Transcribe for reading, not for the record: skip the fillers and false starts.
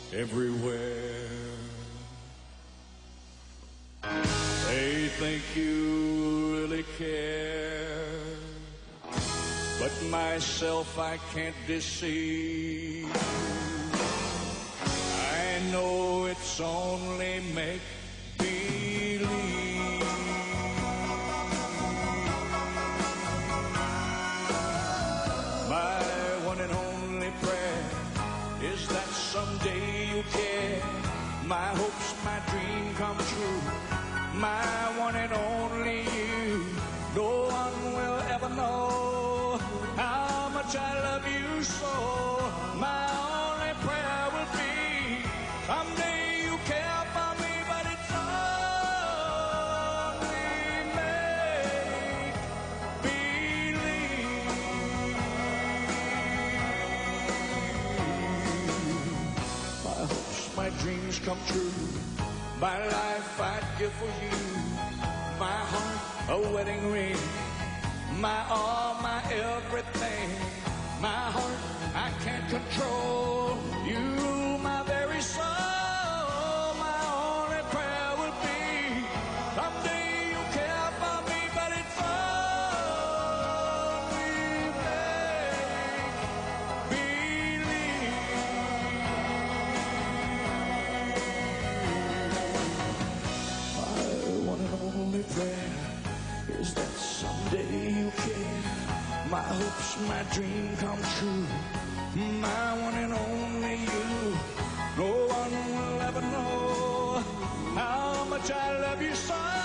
everywhere. They think you really care, but myself I can't deceive. I know it's only make believe. My one and only prayer is that someday you care. My hopes, my dream come true. My one and only you. No one will ever know how much I love you so. My only prayer will be someday you care for me, but it's only make believe. My hopes, my dreams come true. My life I'd give for you. My heart, a wedding ring. My all, my everything. My heart, I can't control. You rule my very soul. My only prayer will be someday you care for me, but it's only make believe. My one and only prayer is that someday you care. My hopes, my dream come true. My one and only you. No one will ever know how much I love you so.